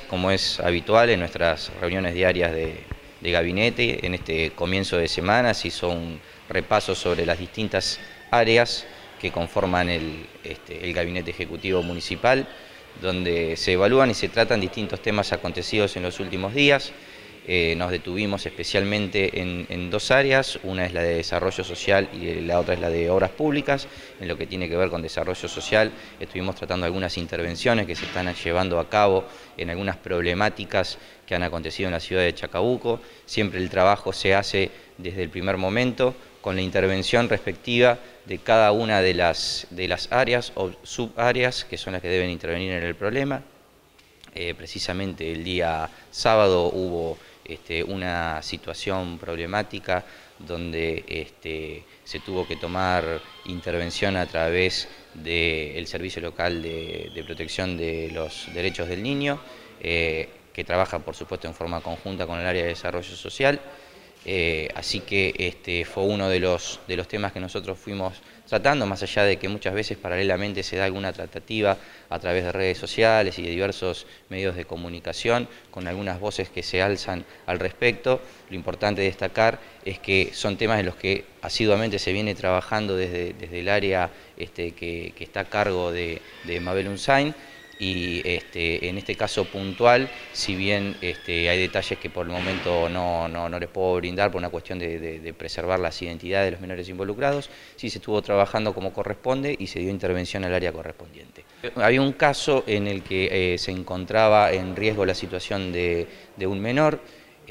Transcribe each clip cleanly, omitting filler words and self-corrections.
como es habitual en nuestras reuniones diarias de gabinete, en este comienzo de semana se hizo un repaso sobre las distintas áreas que conforman el Gabinete Ejecutivo Municipal, donde se evalúan y se tratan distintos temas acontecidos en los últimos días. Nos detuvimos especialmente en dos áreas, una es la de desarrollo social y la otra es la de obras públicas. En lo que tiene que ver con desarrollo social, estuvimos tratando algunas intervenciones que se están llevando a cabo en algunas problemáticas que han acontecido en la ciudad de Chacabuco. Siempre el trabajo se hace desde el primer momento, con la intervención respectiva de cada una de las áreas o subáreas que son las que deben intervenir en el problema. Precisamente el día sábado hubo una situación problemática donde se tuvo que tomar intervención a través del Servicio Local de Protección de los Derechos del Niño, que trabaja por supuesto en forma conjunta con el área de desarrollo social. Así que fue uno de los temas que nosotros fuimos tratando, más allá de que muchas veces paralelamente se da alguna tratativa a través de redes sociales y de diversos medios de comunicación, con algunas voces que se alzan al respecto. Lo importante de destacar es que son temas en los que asiduamente se viene trabajando desde el área que está a cargo de Mabel Unzain. Y en este caso puntual, si bien hay detalles que por el momento no les puedo brindar por una cuestión de preservar las identidades de los menores involucrados, sí se estuvo trabajando como corresponde y se dio intervención al área correspondiente. Había un caso en el que se encontraba en riesgo la situación de un menor,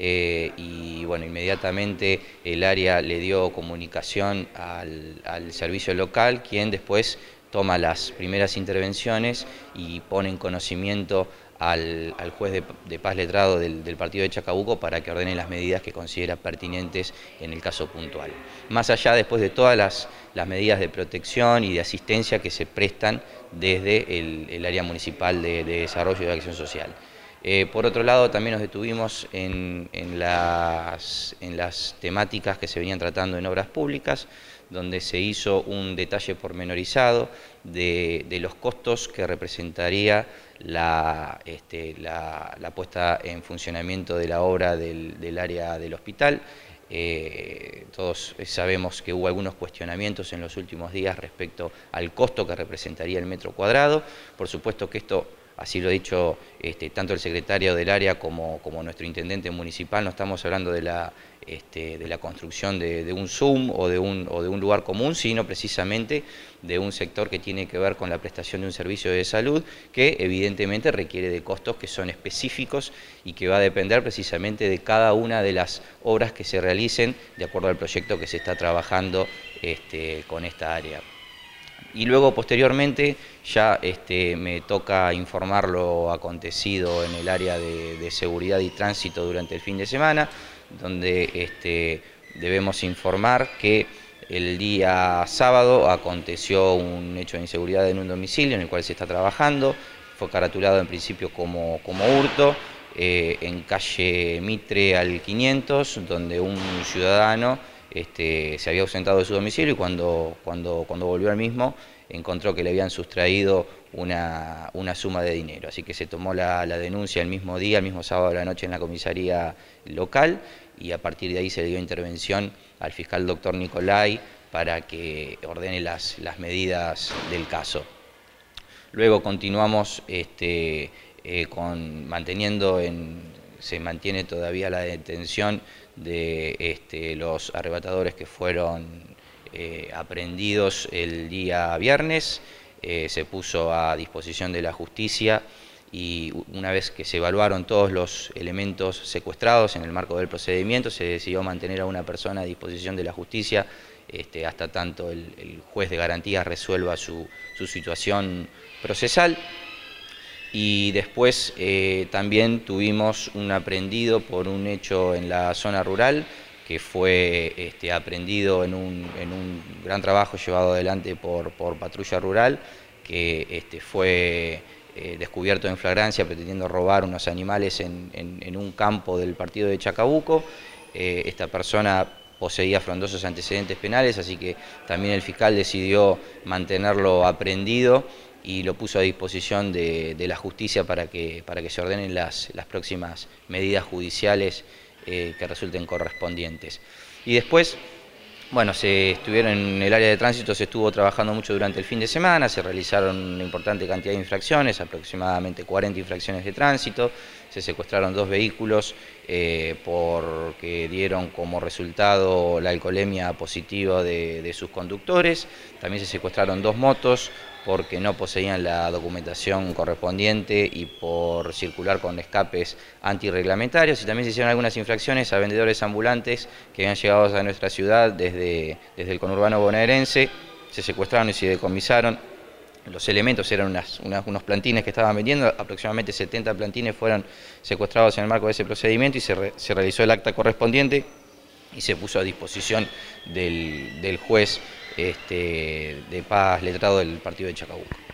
y bueno, inmediatamente el área le dio comunicación al servicio local, quien después toma las primeras intervenciones y pone en conocimiento al juez de paz letrado del partido de Chacabuco para que ordene las medidas que considera pertinentes en el caso puntual. Más allá después de todas las medidas de protección y de asistencia que se prestan desde el área municipal de desarrollo y de acción social. Por otro lado, también nos detuvimos en las temáticas que se venían tratando en obras públicas, donde se hizo un detalle pormenorizado de los costos que representaría la puesta en funcionamiento de la obra del área del hospital. Todos sabemos que hubo algunos cuestionamientos en los últimos días respecto al costo que representaría el metro cuadrado. Por supuesto que esto, así lo ha dicho tanto el secretario del área como nuestro intendente municipal, no estamos hablando de la construcción de un Zoom o de un lugar común, sino precisamente de un sector que tiene que ver con la prestación de un servicio de salud que evidentemente requiere de costos que son específicos y que va a depender precisamente de cada una de las obras que se realicen de acuerdo al proyecto que se está trabajando con esta área. Y luego posteriormente ya me toca informar lo acontecido en el área de seguridad y tránsito durante el fin de semana, donde debemos informar que el día sábado aconteció un hecho de inseguridad en un domicilio en el cual se está trabajando. Fue caratulado en principio como hurto en calle Mitre al 500, donde un ciudadano se había ausentado de su domicilio y cuando volvió al mismo encontró que le habían sustraído una suma de dinero. Así que se tomó la denuncia el mismo día, el mismo sábado de la noche en la comisaría local, y a partir de ahí se dio intervención al fiscal doctor Nicolai para que ordene las medidas del caso. Luego continuamos se mantiene todavía la detención de los arrebatadores que fueron aprehendidos el día viernes. Se puso a disposición de la justicia y una vez que se evaluaron todos los elementos secuestrados en el marco del procedimiento, se decidió mantener a una persona a disposición de la justicia hasta tanto el juez de garantías resuelva su situación procesal. Y después también tuvimos un aprehendido por un hecho en la zona rural, que fue aprehendido en un gran trabajo llevado adelante por Patrulla Rural, que fue descubierto en flagrancia pretendiendo robar unos animales en un campo del partido de Chacabuco. Esta persona poseía frondosos antecedentes penales, así que también el fiscal decidió mantenerlo aprehendido y lo puso a disposición de la justicia para que se ordenen las próximas medidas judiciales que resulten correspondientes. Y después, bueno, en el área de tránsito se estuvo trabajando mucho durante el fin de semana, se realizaron una importante cantidad de infracciones, aproximadamente 40 infracciones de tránsito, se secuestraron 2 vehículos porque dieron como resultado la alcoholemia positiva de sus conductores, también se secuestraron 2 motos porque no poseían la documentación correspondiente y por circular con escapes antirreglamentarios, y también se hicieron algunas infracciones a vendedores ambulantes que habían llegado a nuestra ciudad desde el conurbano bonaerense, se secuestraron y se decomisaron. Los elementos eran unos plantines que estaban vendiendo, aproximadamente 70 plantines fueron secuestrados en el marco de ese procedimiento y se realizó el acta correspondiente y se puso a disposición del juez de paz letrado del partido de Chacabuco.